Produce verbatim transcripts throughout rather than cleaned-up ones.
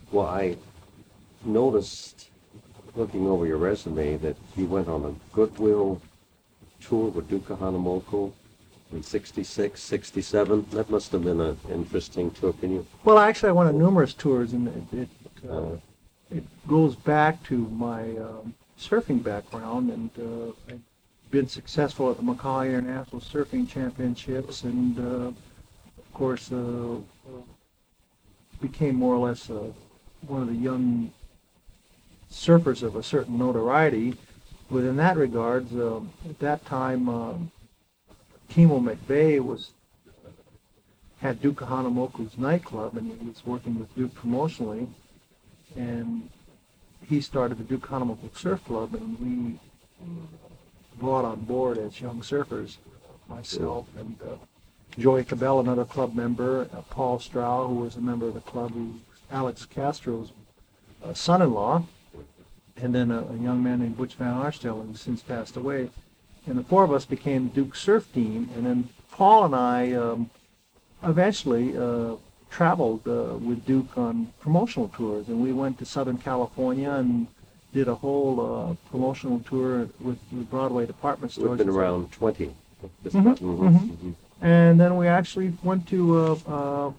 Well, I noticed, looking over your resume, that you went on a Goodwill tour with Duke Kahanamoku in sixty-six, sixty-seven. That must have been an interesting tour. Can you? Well, actually, I went on numerous tours, and it it, uh, Uh, it goes back to my um, surfing background, and uh, I've been successful at the Macaulay International Surfing Championships, and uh, of course, uh, became more or less uh, one of the young surfers of a certain notoriety. But in that regard, uh, at that time, uh, Kimo McVeigh was had Duke Kahanamoku's nightclub, and he was working with Duke promotionally, and he started the Duke Kahanamoku Surf Club, and we brought on board as young surfers, myself and uh, Joey Cabell, another club member, uh, Paul Stroud, who was a member of the club, who was Alex Castro's uh, son-in-law, and then a, a young man named Butch Van Arstel, who's since passed away. And the four of us became the Duke Surf Team, and then Paul and I um, eventually uh, traveled uh, with Duke on promotional tours, and we went to Southern California and did a whole uh, promotional tour with the Broadway department stores. We've been around twenty. This Mhm, button. mhm. Mhm. And then we actually went to uh, uh,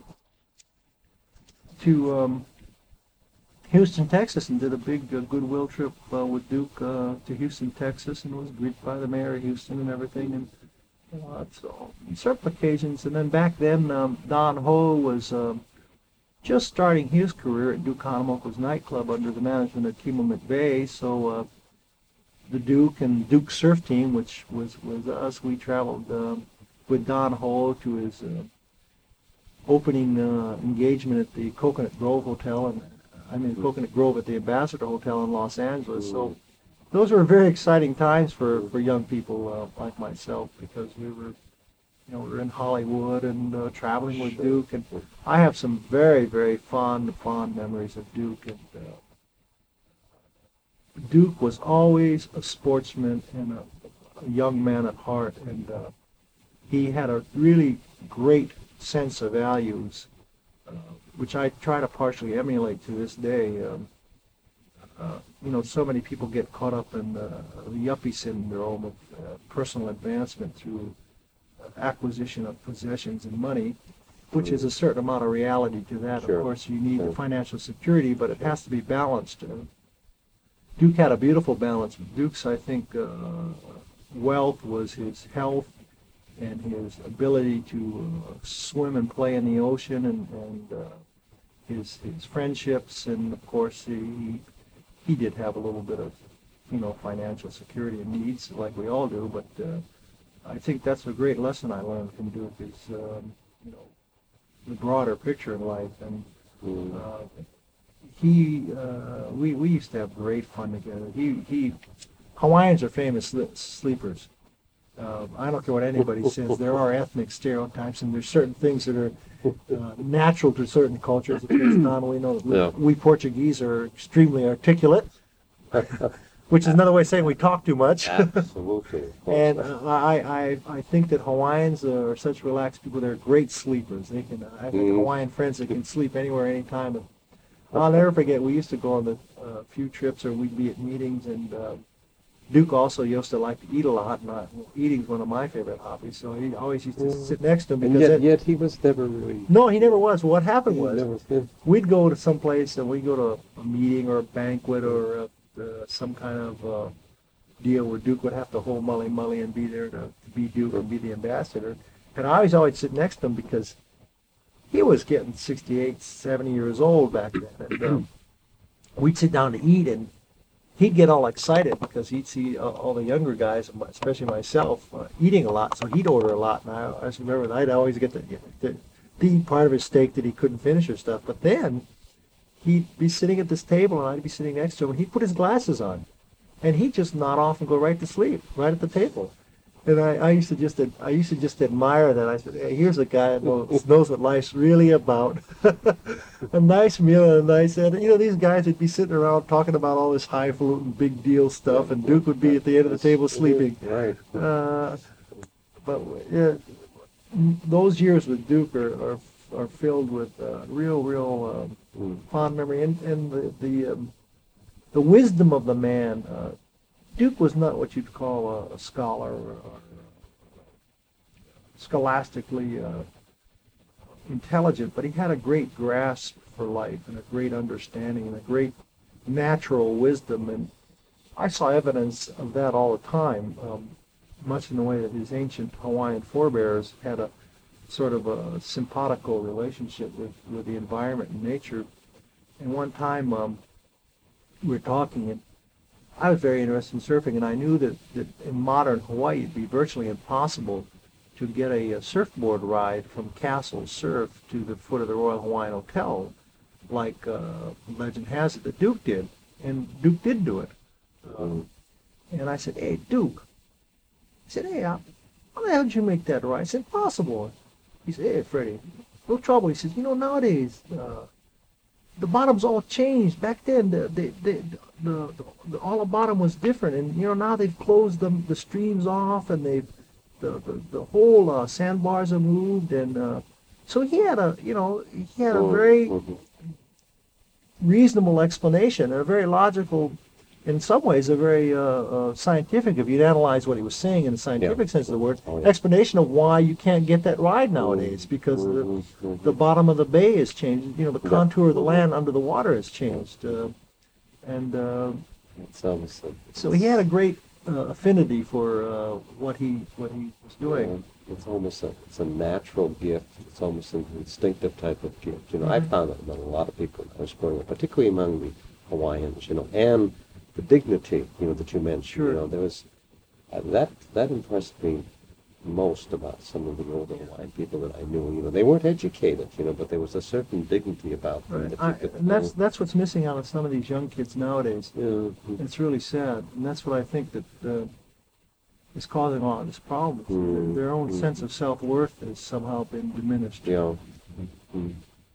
to um, Houston, Texas, and did a big uh, goodwill trip uh, with Duke uh, to Houston, Texas, and was greeted by the mayor of Houston and everything. And uh, so several occasions. And then back then, um, Don Ho was uh, just starting his career at Duke Kahanamoku's nightclub under the management of Kimo McVeigh. So uh, the Duke and Duke Surf Team, which was was us, we traveled uh, with Don Ho to his uh, opening uh, engagement at the Coconut Grove Hotel, and I mean Coconut Grove at the Ambassador Hotel in Los Angeles. So those were very exciting times for, for young people uh, like myself, because we were, you know, we were in Hollywood and uh, traveling with Duke, and I have some very, very fond, fond memories of Duke. And uh, Duke was always a sportsman and a, a young man at heart, and uh, he had a really great sense of values, uh, which I try to partially emulate to this day. Um, uh, you know, so many people get caught up in uh, the yuppie syndrome of uh, personal advancement through acquisition of possessions and money, which is a certain amount of reality to that. Sure. Of course, you need Sure. financial security, but it has to be balanced. Uh, Duke had a beautiful balance. Duke's, I think, uh, wealth was his health and his ability to uh, swim and play in the ocean, and, and uh, his his friendships, and of course he he did have a little bit of, you know, financial security and needs like we all do. But uh, I think that's a great lesson I learned from Duke, is um, you know, the broader picture in life. And uh, he uh, we we used to have great fun together. He he Hawaiians are famous sli- sleepers. Uh, I don't care what anybody says. There are ethnic stereotypes, and there's certain things that are uh, natural to certain cultures. Of course, Don, we know that we, Yeah. we Portuguese are extremely articulate, which is another way of saying we talk too much. Absolutely. And uh, I, I I think that Hawaiians are such relaxed people. They're great sleepers. They can. I have Mhm. Hawaiian friends that can sleep anywhere, anytime. And I'll never forget. We used to go on the uh, few trips, or we'd be at meetings, and uh, Duke also used to like to eat a lot. And I, eating's one of my favorite hobbies. So he always used to sit next to him, And because yet, it- yet he was never really. no, he never was. What happened he was, never did. we'd go to some place, and we'd go to a meeting or a banquet or a, uh, some kind of uh, deal where Duke would have to hold Mully Mully and be there to, to be Duke and be the ambassador. And I always always sit next to him, because he was getting sixty-eight, seventy years old back then. And um, we'd sit down to eat, and he'd get all excited because he'd see uh, all the younger guys, especially myself, uh, eating a lot. So he'd order a lot, and I, I just remember that I'd always get to, to, to eat part of his steak that he couldn't finish or stuff. But then he'd be sitting at this table, and I'd be sitting next to him, and he'd put his glasses on, and he'd just nod off and go right to sleep, right at the table. And I, I used to just I used to just admire that. I said, hey, here's a guy that knows, knows what life's really about. A nice meal and a nice, and you know, these guys would be sitting around talking about all this highfalutin big deal stuff, and Duke would be at the end of the table sleeping. Right. Uh, but yeah, those years with Duke are, are are filled with uh, real, real uh, Mm. fond memory, and, and the the, um, the wisdom of the man. Uh, Duke was not what you'd call a, a scholar or, or scholastically uh, intelligent, but he had a great grasp for life and a great understanding and a great natural wisdom. And I saw evidence of that all the time, um, much in the way that his ancient Hawaiian forebears had a sort of a simpatico relationship with, with the environment and nature. And one time um, we were talking, and I was very interested in surfing, and I knew that, that in modern Hawaii it'd be virtually impossible to get a, a surfboard ride from Castle Surf to the foot of the Royal Hawaiian Hotel, like uh, legend has it that Duke did, and Duke did do it. Um, and I said, "Hey, Duke," I said, "Hey, how the hell did you make that ride?" I said, "Impossible." He said, "Hey, Freddie, no trouble." He says, "You know, nowadays uh, the bottom's all changed. Back then, the the, the the the the all the bottom was different, and you know now they've closed the the streams off, and they've the the, the whole uh, sandbars are moved, and uh, so he had a you know he had a very Mm-hmm. reasonable explanation, and a very logical, in some ways, a very uh, uh, scientific, if you'd analyze what he was saying in the scientific Yeah. sense of the word, Oh, yeah. explanation of why you can't get that ride nowadays, because Mhm, the, mhm. the bottom of the bay has changed, you know, the Yeah. contour of the land under the water has changed. Uh, and uh, It's almost a, so he had a great uh, affinity for uh, what he what he was doing. Yeah, it's almost a it's a natural gift. It's almost an instinctive type of gift. You know, I Mhm. found that among a lot of people when I was growing up, particularly among the Hawaiians. You know, and the dignity. You know that you mentioned. Sure. You know, there was uh, that that impressed me most about some of the older Hawaiian people that I knew. You know, they weren't educated. You know, but there was a certain dignity about them Right. that I, you could. and that's that's what's missing out of some of these young kids nowadays. Yeah. mhm. It's really sad, and that's what I think that uh, is causing a lot of this problem. Mm, Their own mm. sense of self-worth has somehow been diminished. Yeah. Mhm.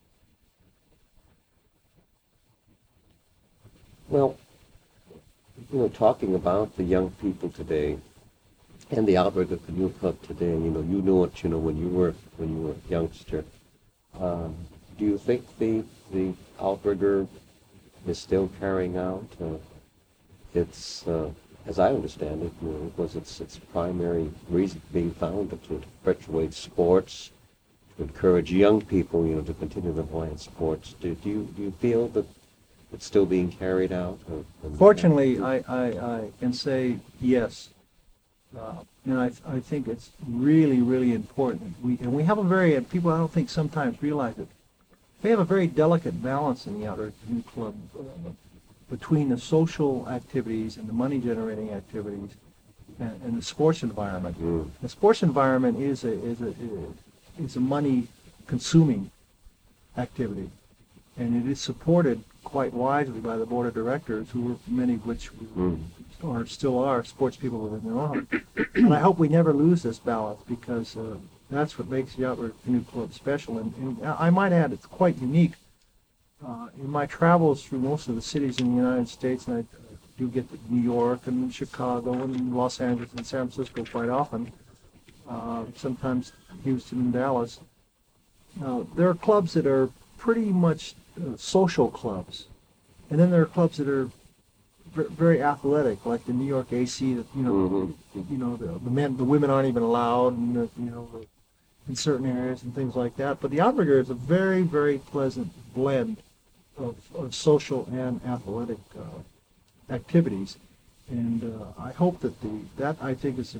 Well, you know, talking about the young people today and the outbreak of Canoe Club today, you know, you knew it, you know, when you were when you were a youngster. Um, do you think the the outrigger is still carrying out uh, its, uh, as I understand it, you know, was its its primary reason being founded to perpetuate sports, to encourage young people, you know, to continue the Hawaiian sports. Do, do you do you feel that it's still being carried out? Or, or Fortunately, I, I, I can say yes. Uh, and I, I think it's really, really important. We, and we have a very, and people I don't think sometimes realize it, we have a very delicate balance in the Outer Canoe Club uh, between the social activities and the money-generating activities and, and the sports environment. Mm. The sports environment is a, is a, is a money-consuming activity, and it is supported quite wisely by the board of directors, who are, many of which Mm. or still are sports people within their own. And I hope we never lose this balance, because uh, that's what makes the Outrigger Canoe Club special. And, and I might add, it's quite unique. Uh, in my travels through most of the cities in the United States, and I do get to New York and Chicago and Los Angeles and San Francisco quite often, uh, sometimes Houston and Dallas, uh, there are clubs that are pretty much uh, social clubs. And then there are clubs that are ver- very athletic, like the New York A C. That you know, Mhm. you know, the, the men, the women aren't even allowed, and the, you know, the, in certain areas and things like that. But the Outrigger is a very, very pleasant blend of, of social and athletic uh, activities, and uh, I hope that the that I think is a,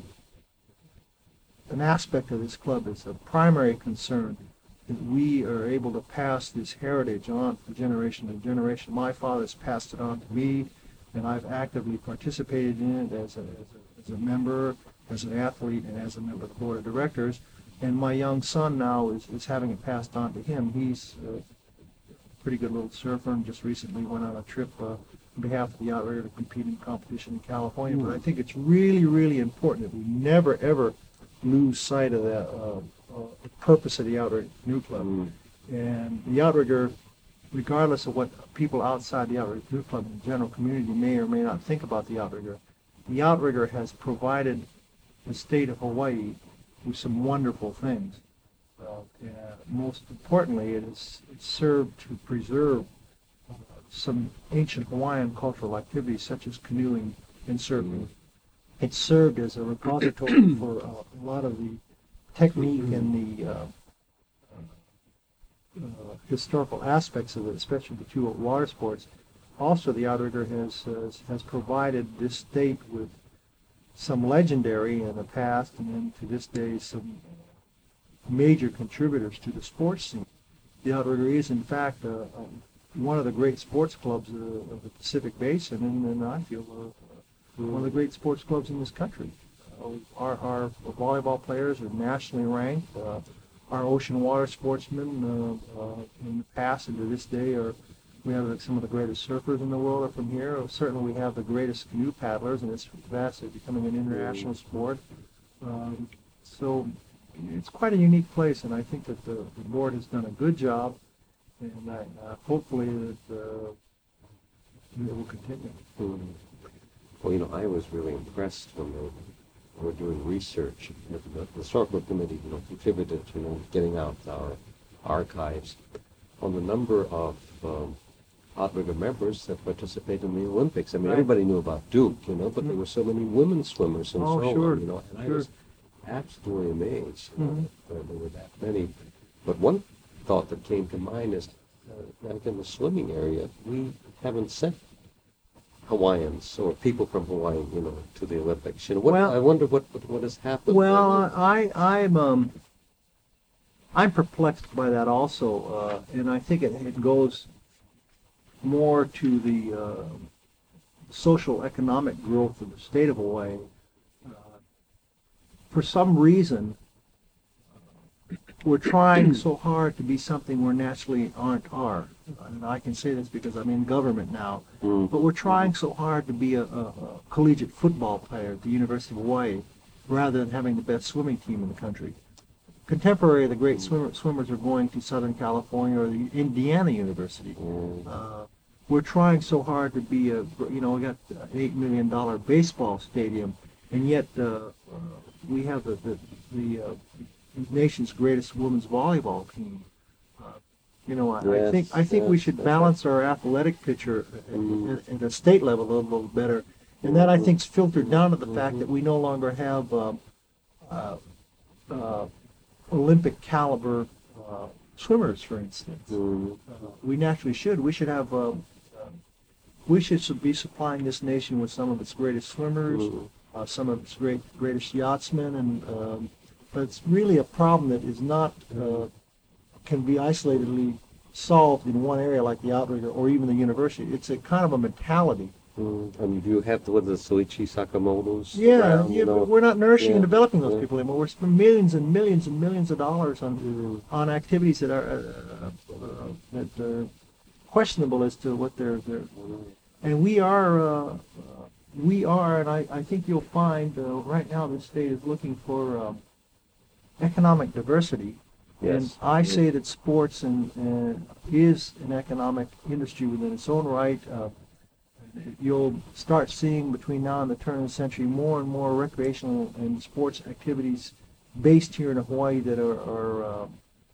an aspect of this club is a primary concern, that we are able to pass this heritage on from generation to generation. My father's passed it on to me, and I've actively participated in it as a, as a, as a member, as an athlete, and as a member of the board of directors. And my young son now is, is having it passed on to him. He's a pretty good little surfer, and just recently went on a trip uh, on behalf of the Outrigger to compete in competition in California. But I think it's really, really important that we never, ever lose sight of that uh, uh, the purpose of the Outrigger Canoe Club. Mm. And the Outrigger, regardless of what people outside the Outrigger Canoe Club and the general community may or may not think about the Outrigger, the Outrigger has provided the state of Hawaii with some wonderful things. Uh, yeah, most importantly, it has it served to preserve uh, some ancient Hawaiian cultural activities such as canoeing and surfing. It served as a repository for uh, a lot of the technique and the uh, uh, historical aspects of it, especially the two water sports. Also, the outrigger has uh, has provided this state with some legendary in the past, and then to this day some major contributors to the sports scene. The outrigger is, in fact, uh, um, one of the great sports clubs uh, of the Pacific Basin, and, and I feel uh, one of the great sports clubs in this country. Uh, our, our volleyball players are nationally ranked. Uh, our ocean water sportsmen uh, uh, in the past and to this day are, we have some of the greatest surfers in the world are from here. Certainly we have the greatest canoe paddlers, and it's vastly becoming an international sport. Um, so it's quite a unique place, and I think that the, the board has done a good job, and I, uh, hopefully that uh, it will continue. Mm. Well, you know, I was really impressed when they were doing research. The, the historical committee, you know, contributed to, you know, getting out our archives on the number of um, outrigger members that participate in the Olympics. I mean, Right. everybody knew about Duke, you know, but Mhm. there were so many women swimmers and Oh, so sure, on, you know, and I sure. was absolutely amazed, you know, Mhm. that there were that many. But one thought that came to mind is, uh, like in the swimming area, we haven't sent Hawaiians or people from Hawaii, you know, to the Olympics. You know, what, Well- I wonder what, what what has happened. Well, I mean, I, I'm um, I'm perplexed by that also, uh, and I think it, it goes more to the uh, social economic growth of the state of Hawaii. Uh, for some reason, we're trying so hard to be something we're naturally aren't are. And I can say this because I'm in government now. Mm. But we're trying so hard to be a, a, a collegiate football player at the University of Hawaii rather than having the best swimming team in the country. Contemporary, the great swimmer, swimmers are going to Southern California or the Indiana University. Mm. Uh, we're trying so hard to be a, you know, we got an eight million dollar baseball stadium, and yet uh, uh, we have the, the, the uh, nation's greatest women's volleyball team. Uh, you know, I, I Yes, think I think we yes, should that's balance our athletic picture at, Mhm. at, at a state level a little, little better, and that I Mhm. think's filtered down to the Mhm. fact that we no longer have um, uh, uh, Olympic caliber uh, swimmers, for instance. Mm. Uh, we naturally should. We should have. Uh, uh, we should su- be supplying this nation with some of its greatest swimmers, Mhm. uh, some of its great greatest yachtsmen, and um, but it's really a problem that is not uh, can be isolatedly solved in one area like the outrigger or even the university. It's a kind of a mentality. Mm. And you have the, what, the Soichi Sakamoto's Yeah, around, yeah you know. but we're not nourishing and Yeah, developing those yeah. people anymore. We're spending millions and millions and millions of dollars on Mm. on activities that are uh, uh, that are questionable as to what they're they're. And we are uh, uh, we are, and I, I think you'll find uh, right now the state is looking for um, economic diversity. And Yes. I say that sports and, and is an economic industry within its own right. Uh, you'll start seeing between now and the turn of the century more and more recreational and sports activities based here in Hawaii that are, are uh,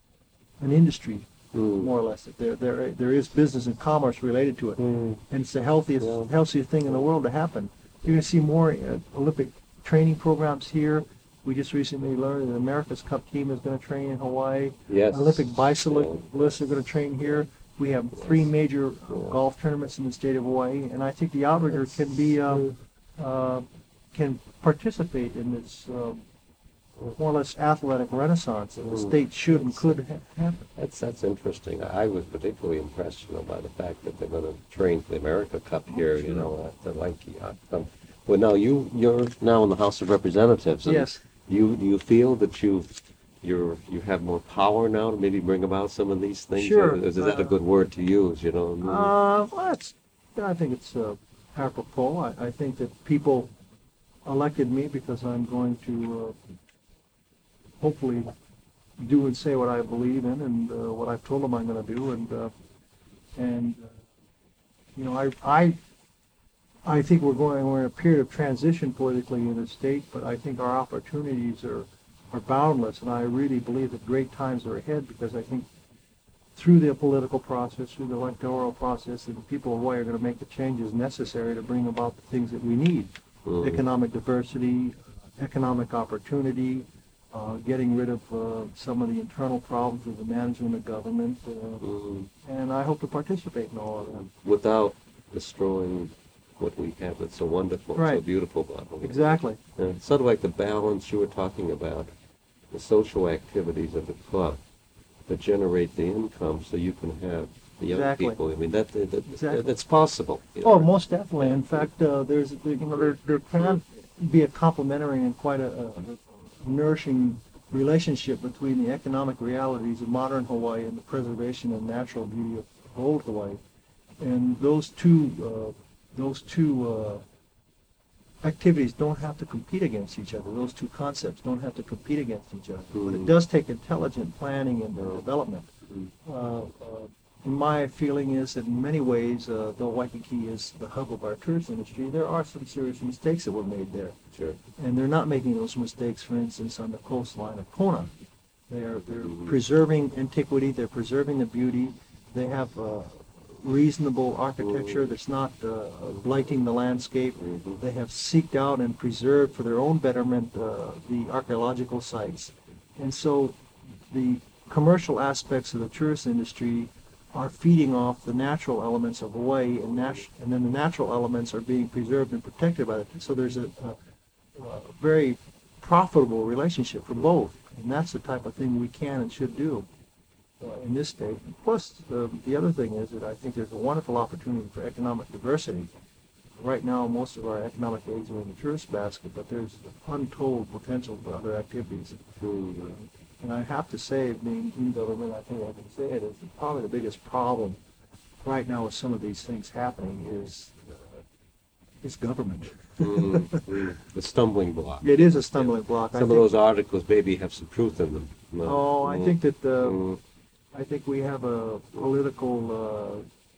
an industry, Mm. more or less. That there, there, there is business and commerce related to it, Mm. and it's the healthiest, Yeah. healthiest thing in the world to happen. You're going to see more uh, Olympic training programs here. We just recently learned that America's Cup team is going to train in Hawaii. Yes. Olympic bicyclists are going to train here. We have three major golf tournaments in the state of Hawaii, and I think the outrigger can be uh, uh, can participate in this uh, more or less athletic renaissance that the Mm. state should and could ha- happen. That's that's interesting. I was particularly impressed, you know, by the fact that they're going to train for the America Cup here, you know, at the Lanky. Um, well, now you you're now in the House of Representatives. And Yes. You do you feel that you you're you have more power now to maybe bring about some of these things? Sure. Or is that a Uh, good word to use? You know. Uh, well, it's, I think it's uh, apropos. I, I think that people elected me because I'm going to uh, hopefully do and say what I believe in and uh, what I've told them I'm going to do. And uh, and uh, you know, I I I think we're going we're in a period of transition politically in the state, but I think our opportunities are are boundless, and I really believe that great times are ahead, because I think through the political process, through the electoral process, that the people of Hawaii are going to make the changes necessary to bring about the things that we need. Mm. Economic diversity, economic opportunity, uh, getting rid of uh, some of the internal problems with the management of government, uh, Mm. and I hope to participate in all of that. Without destroying what we have that's so wonderful, so Right. beautiful about Hawaii. Exactly. Uh, it's sort of like the balance you were talking about, the social activities of the club that generate the income so you can have the young Exactly. people. I mean, that, that, that Exactly. that's possible. you Oh, know. most definitely. In fact, uh, there's you know there there can be a complementary and quite a, a nourishing relationship between the economic realities of modern Hawaii and the preservation and natural beauty of old Hawaii, and those two uh, those two uh, activities don't have to compete against each other. Those two concepts don't have to compete against each other. But it Mm. does take intelligent planning and uh, development. Mm. Uh, uh, my feeling is that in many ways, uh, though Waikiki is the hub of our tourist industry, there are some serious mistakes that were made there. Sure. And they're not making those mistakes, for instance, on the coastline of Kona. They're, they're Mhm. preserving antiquity, they're preserving the beauty, they have uh, reasonable architecture Mhm. that's not uh, blighting the landscape. Mhm. They have seeked out and preserved for their own betterment uh, the archaeological sites. And so the commercial aspects of the tourist industry are feeding off the natural elements of Hawaii, and, nat- and then the natural elements are being preserved and protected by it. So there's a, a, a very profitable relationship for both, and that's the type of thing we can and should do uh, in this state. Plus, uh, the other thing is that I think there's a wonderful opportunity for economic diversity. Right now, most of our economic aids are in the tourist basket, but there's untold potential for other activities. Mm. And I have to say, being in government, I think I can say it, is probably the biggest problem right now with some of these things happening is uh, is government. Mm. Mm. The stumbling block. It is a stumbling block. I Some of think- those articles maybe have some truth in them. No. Oh, I Mm. think that uh, Mm. I think we have a political, uh,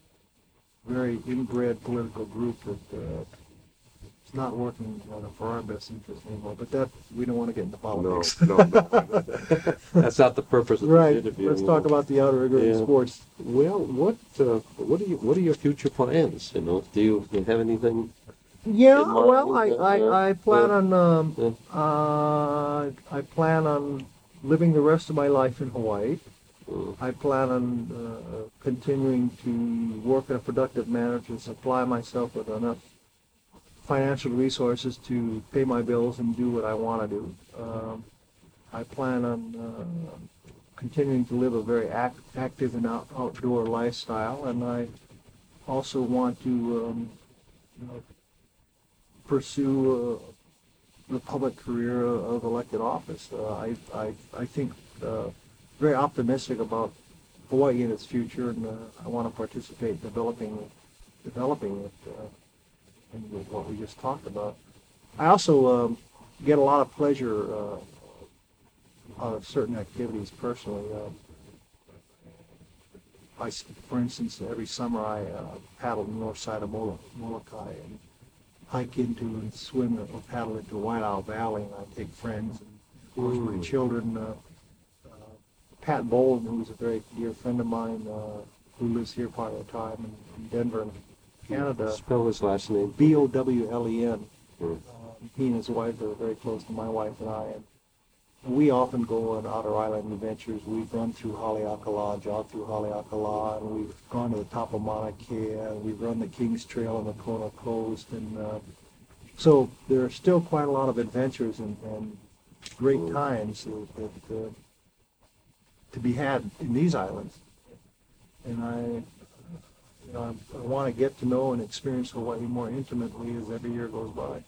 very inbred political group that uh, is not working uh, for our best interest anymore. But that we don't want to get into No, politics. no, no. That's not the purpose of Right. this interview. Let's talk about the outer ring Yeah. sports. Well, what uh, what are you what are your future plans? You know, do you, do you have anything? Yeah, in mind? well, I, Uh, I, I plan uh, on um, uh, uh, I plan on living the rest of my life in Hawaii. Mm. I plan on uh, continuing to work in a productive manner to supply myself with enough financial resources to pay my bills and do what I want to do. Um, I plan on uh, continuing to live a very act, active and out, outdoor lifestyle, and I also want to um, you know, pursue uh, the public career of elected office. Uh, I, I, I think uh, very optimistic about Hawaii and its future, and uh, I want to participate in developing, developing it, uh, and what we just talked about. I also um, get a lot of pleasure uh, out of certain activities personally. Uh, I, s- for instance, every summer I uh, paddle the north side of Molo- Molokai and hike into and swim or paddle into Wailau Valley, and I take friends and of course my Mm. children. Uh, uh, Pat Bolden, who's a very dear friend of mine, uh, who lives here part of the time in, in Denver, Canada. Spell his last name. B O W L E N. Mm. Um, he and his wife are very close to my wife and I, and we often go on outer island adventures. We've run through Haleakala, jogged through Haleakala, and we've gone to the top of Mauna Kea, and we've run the King's Trail on the Kona coast, and uh, so there are still quite a lot of adventures and, and great times that, that uh, to be had in these islands. And I, you know, I, I want to get to know and experience Hawaii more intimately as every year goes by.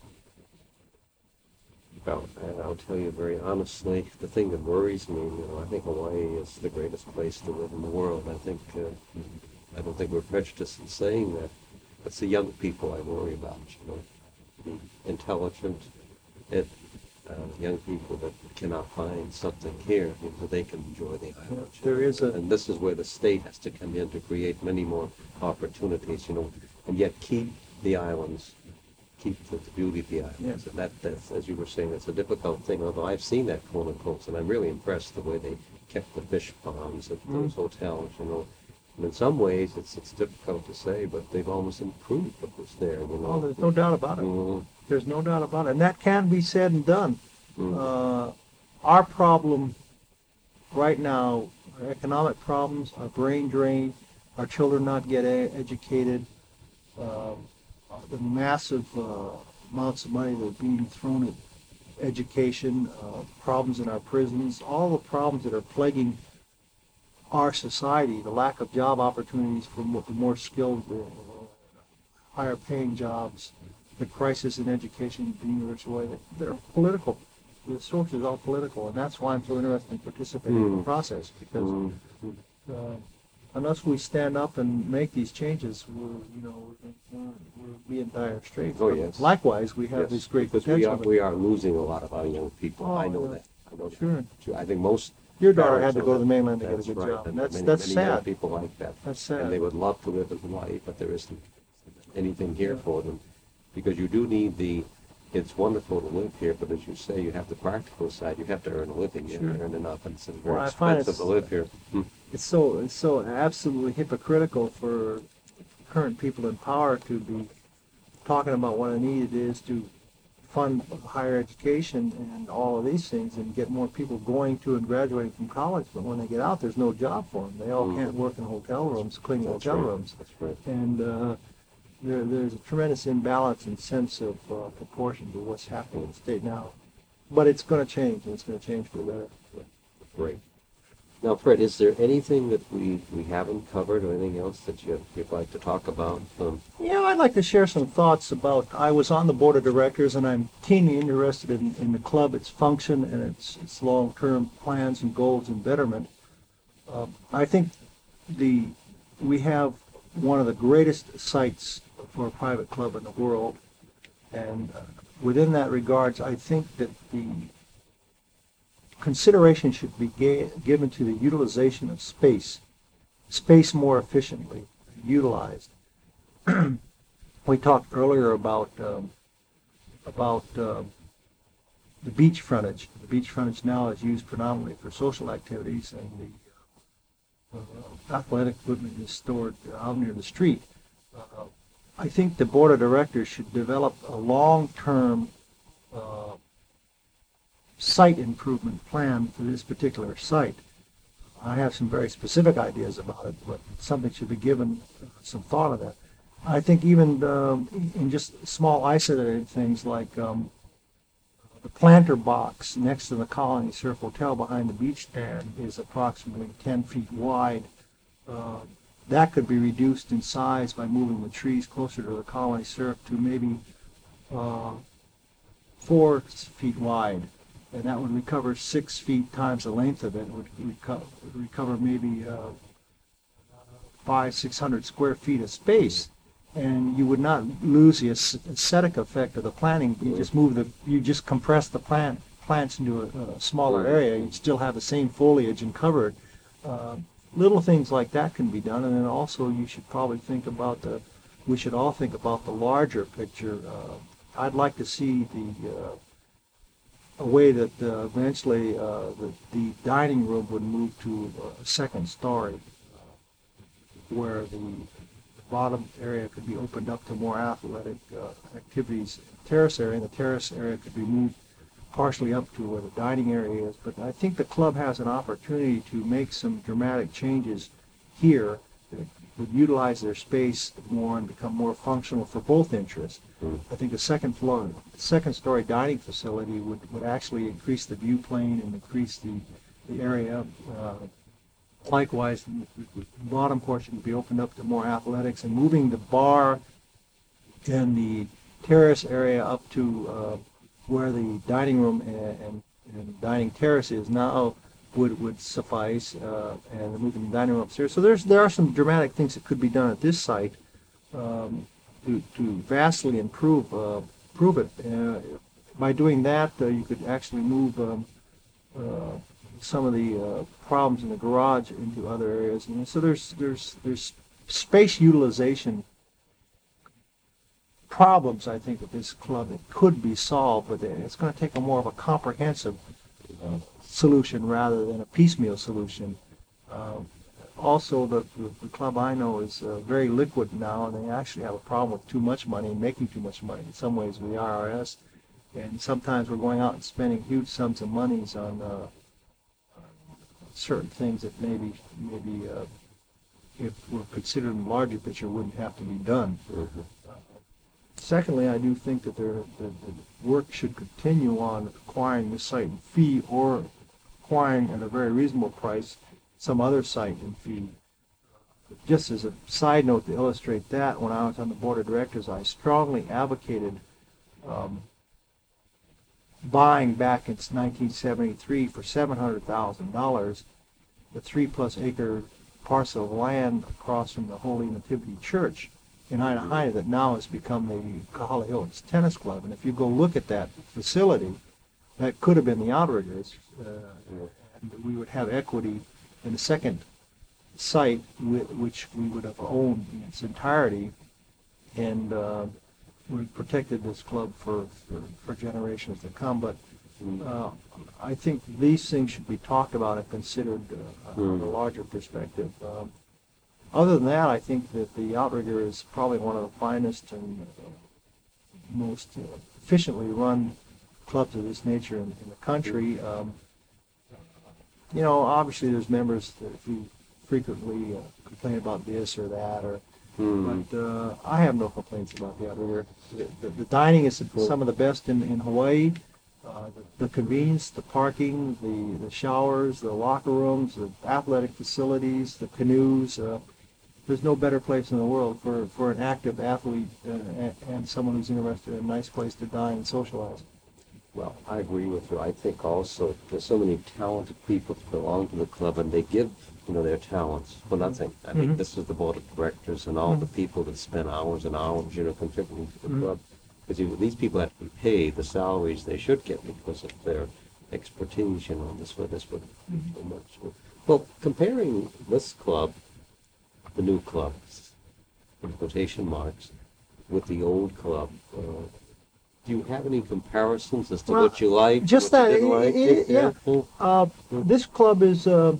Well, and I'll tell you very honestly, the thing that worries me, you know, I think Hawaii is the greatest place to live in the world. I think, uh, I don't think we're prejudiced in saying that. It's the young people I worry about, you know, the intelligent, it, uh, young people that cannot find something here so they can enjoy the island. you There know. is a- And this is where the state has to come in to create many more opportunities, you know, and yet keep the islands, keep the, the beauty of the islands. Yes. And that, that's, as you were saying, that's a difficult thing, although I've seen that Kona Coast, and I'm really impressed the way they kept the fish ponds at those Mm. hotels, you know. And in some ways, it's it's difficult to say, but they've almost improved what was there, you know. Oh, there's no doubt about it. Mm, There's no doubt about it. And that can be said and done. mm, Uh, our problem right now, our economic problems, our brain drain, our children not get e- educated, uh, the massive uh, amounts of money that are being thrown at education, uh, problems in our prisons, all the problems that are plaguing our society, the lack of job opportunities for more, the more skilled, uh, higher paying jobs, the crisis in education being universal way, they're political. The source is all political, and that's why I'm so interested in participating in the Mm. process, because mm. uh, unless we stand up and make these changes, we're, you know, we're, we're be in dire straits. Oh, But yes. Likewise, we have Yes, this great because we are, potential. we are losing a lot of our young people. I Oh, know yeah. that. I know that. Sure. Sure. I think most Your daughter parents had to know go to that. the mainland to get a That's good right. job. And That's many, that's many young sad. people like that. That's And they sad. would love to live in Hawaii, but there isn't anything here Yeah. for them. Because you do need the, it's wonderful to live here, but as you say, you have the practical side. You have to earn a living. You have to Sure. earn enough, and it's very Well, I find expensive to it's- live here. Hmm. It's so it's so absolutely hypocritical for current people in power to be talking about what a need it is to fund higher education and all of these things and get more people going to and graduating from college. But when they get out, there's no job for them. They all Mhm. can't work in hotel rooms, cleaning That's hotel right. rooms. That's right. And uh, there, there's a tremendous imbalance in sense of uh, proportion to what's happening in the state now. But it's going to change, and it's going to change for the better. Great. Now, Fred, is there anything that we, we haven't covered or anything else that you, you'd like to talk about? Um, Yeah, I'd like to share some thoughts about, I was on the board of directors and I'm keenly interested in, in the club, its function and its, its long-term plans and goals and betterment. Uh, I think the, we have one of the greatest sites for a private club in the world. And uh, within that regards, I think that the consideration should be ga- given to the utilization of space, space more efficiently utilized. We talked earlier about um, about uh, the beach frontage. The beach frontage now is used predominantly for social activities, and the uh, athletic equipment is stored out near the street. Uh, I think the board of directors should develop a long-term uh, site improvement plan for this particular site. I have some very specific ideas about it, but something should be given uh, some thought of that. I think even um, in just small isolated things like um, the planter box next to the Colony Surf Hotel behind the beach stand is approximately ten feet wide. Uh, that could be reduced in size by moving the trees closer to the Colony Surf to maybe uh, four feet wide. And that would recover six feet times the length of it. It would reco- recover maybe uh, five, six hundred square feet of space. And you would not lose the aesthetic effect of the planting. You just move the, you just compress the plant plants into a, a smaller area. You'd still have the same foliage and cover it. Uh, little things like that can be done. And then also you should probably think about the, we should all think about the larger picture. Uh, I'd like to see the, uh, a way that uh, eventually uh, the, the dining room would move to a second story, uh, where the bottom area could be opened up to more athletic uh, activities. Terrace area, and the terrace area could be moved partially up to where the dining area is. But I think the club has an opportunity to make some dramatic changes here that would utilize their space more and become more functional for both interests. Mm. I think the second floor, second story dining facility would, would actually increase the view plane and increase the, the area. Uh, likewise, the bottom portion would be opened up to more athletics, and moving the bar and the terrace area up to uh, where the dining room and, and, and dining terrace is now would would suffice, uh, and moving the dining room upstairs. So there's there are some dramatic things that could be done at this site um, to to vastly improve uh, improve it. Uh, by doing that, uh, you could actually move um, uh, some of the uh, problems in the garage into other areas. And so there's there's there's space utilization problems, I think, with this club that could be solved, but it's going to take a more of a comprehensive uh, solution rather than a piecemeal solution. Uh, also, the, the, the club I know is uh, very liquid now, and they actually have a problem with too much money and making too much money. In some ways, with the I R S, and sometimes we're going out and spending huge sums of monies on uh, certain things that maybe maybe uh, if we're considered in the larger picture wouldn't have to be done. Mm-hmm. Uh, secondly, I do think that there that the work should continue on acquiring the site and fee, or acquiring at a very reasonable price some other site and fee. Just as a side note to illustrate that, when I was on the board of directors, I strongly advocated um, buying back in nineteen seventy-three for seven hundred thousand dollars the three plus acre parcel of land across from the Holy Nativity Church in Ina that now has become the Kahala Hills Tennis Club. And if you go look at that facility, that could have been the Outriggers, uh, and we would have equity in the second site, which we would have owned in its entirety, and uh, we protected this club for, for, for generations to come. But uh, I think these things should be talked about and considered uh, on a larger perspective. Um, other than that, I think that the Outrigger is probably one of the finest and uh, most uh, efficiently run clubs of this nature in, in the country. Um, you know, obviously there's members that who frequently uh, complain about this or that, or Mm. but uh, I have no complaints about the Outrigger. The, the, the dining is some of the best in, in Hawaii. Uh, the, the convenience, the parking, the, the showers, the locker rooms, the athletic facilities, the canoes. Uh, there's no better place in the world for, for an active athlete uh, and, and someone who's interested in a nice place to dine and socialize. Well, I agree with you. I think also there's so many talented people that belong to the club, and they give, you know, their talents for nothing. I Mm-hmm. think this is the board of directors and all Mm-hmm. the people that spend hours and hours, you know, contributing to the Mm-hmm. club. Because these people have to be paid the salaries they should get because of their expertise, you know, this way, this would be so much. Well, comparing this club, the new club, in quotation marks, with the old club, uh, do you have any comparisons as to Well, what you like? just what you that, didn't like? it- it- yeah. yeah. Uh, this club is, uh,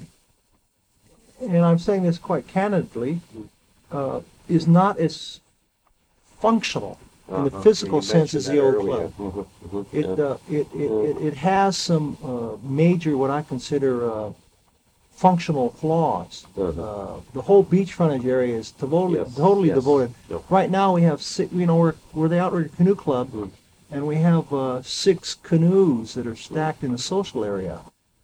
and I'm saying this quite candidly, uh, is not as functional in the Uh-huh. physical You sense as mentioned the that old earlier. club. Mhm, mhm, It, yeah. uh, it, it, it, it has some uh, major, what I consider uh, functional flaws. Uh-huh. Uh, the whole beach frontage area is totally, Yes, totally yes. devoted. Yep. Right now we have, six, you know, we're, we're the Outrigger Canoe Club, Mm. and we have uh, six canoes that are stacked in the social area.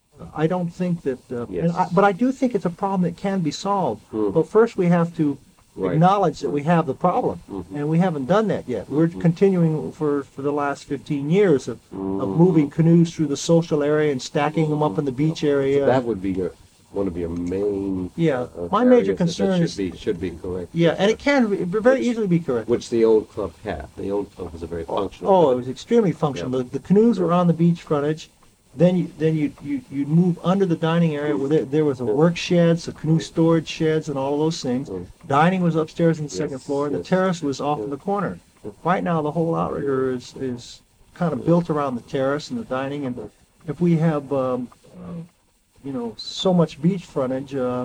I don't think that, uh, Yes. and I, but I do think it's a problem that can be solved. Mm. But first we have to Right. acknowledge that we have the problem, Mhm. and we haven't done that yet. We're Mhm. continuing for, for the last fifteen years of, of Mhm. moving canoes through the social area and stacking them up in the beach area. That would be your, one of your main. Yeah, uh, my major areas that- concern that is- should be should be correct. Yeah, and it can be- very easily be corrected. Which the old club had. The old club was a very functional. Oh, it club. was extremely functional. The, the canoes were on the beach frontage. Then you then you you you'd move under the dining area where there, there was a work sheds, a canoe storage sheds, and all of those things. Mm. Dining was upstairs on the second Yes, floor, and the yes. terrace was off in the corner. Right now, the whole Outrigger is is kind of built around the terrace and the dining. And if we have um, uh, you know so much beach frontage, uh,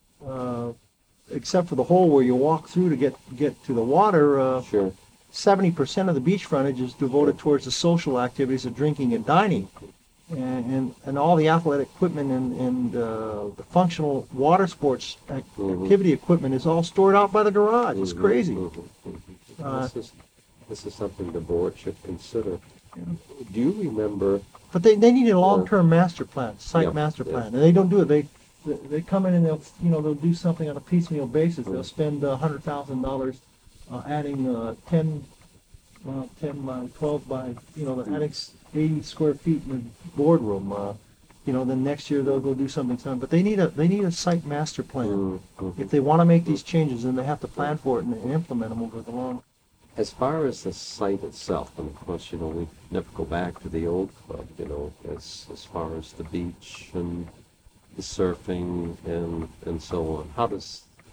uh, except for the hole where you walk through to get get to the water. Uh, Sure. seventy percent of the beach frontage is devoted towards the social activities of drinking and dining. And, and, and all the athletic equipment and, and uh, the functional water sports ac- Mhm. activity equipment is all stored out by the garage. It's Mhm, crazy. mhm, mhm. Uh, This is, this is something the board should consider. Yeah. Do you remember, But they, they need a long-term master plan, site Yeah, master yeah. plan, and they don't do it. They they come in and they'll you know they'll do something on a piecemeal basis. They'll spend a hundred thousand dollars uh, adding uh, ten, well, ten by twelve by you know they're adding eighty square feet in the boardroom. Uh, you know, then next year they'll go do something. Something. But they need a they need a site master plan. Mm, mhm. If they want to make these changes, then they have to plan for it and, and implement them over the long. as far as the site itself, and of course, you know, we never go back to the old club, you know, as, as far as the beach and the surfing and, and so on. How does,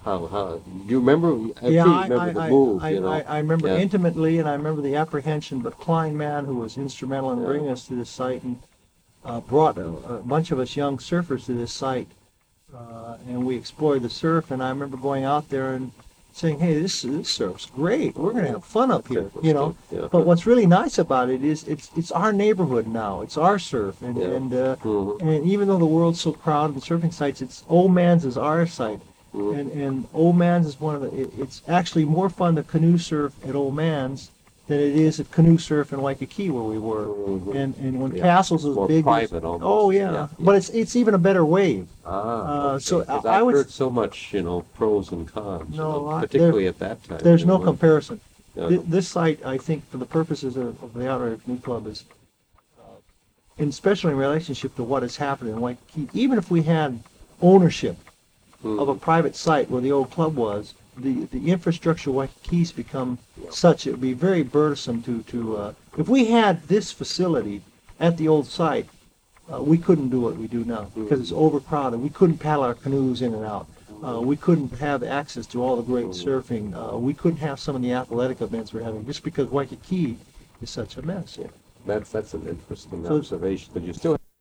How, how, do you remember, I Yeah, do I, remember I, the I, move, I, you know? I, I remember Yeah. intimately, and I remember the apprehension. But Klein Mann, who was instrumental in Yeah. bringing us to this site, and uh, brought a, a bunch of us young surfers to this site, uh, and we explored the surf. And I remember going out there and saying, "Hey, this this surf's great. We're gonna have fun up here," you know. Yeah. But what's really nice about it is it's it's our neighborhood now. It's our surf, and Yeah. and uh, Mhm. and even though the world's so crowded with surfing sites, it's Old Man's is our site. Mhm. And and Old Man's is one of the. It, it's actually more fun to canoe surf at Old Man's than it is at canoe surf in Waikiki where we were. Mhm. And and when Yeah. Castles was More big, it was- private almost. oh yeah. Yeah, but it's it's even a better wave. Ah, Uh, so okay. 'Cause I- I I've would- heard so much, you know, pros and cons, you No, know, I- particularly at that time. There's you no know. comparison. Yeah. Th- This site, I think, for the purposes of, of the Outrider Canoe Club, is, uh, and especially in relationship to what has happened in Waikiki. Even if we had ownership Mhm. of a private site where the old club was, the, the infrastructure of Waikiki's become such it would be very burdensome to to. Uh, if we had this facility at the old site, uh, we couldn't do what we do now because it's overcrowded. We couldn't paddle our canoes in and out. Uh, we couldn't have access to all the great surfing. Uh, we couldn't have some of the athletic events we're having just because Waikiki is such a mess. That's, that's an interesting So- observation, but you still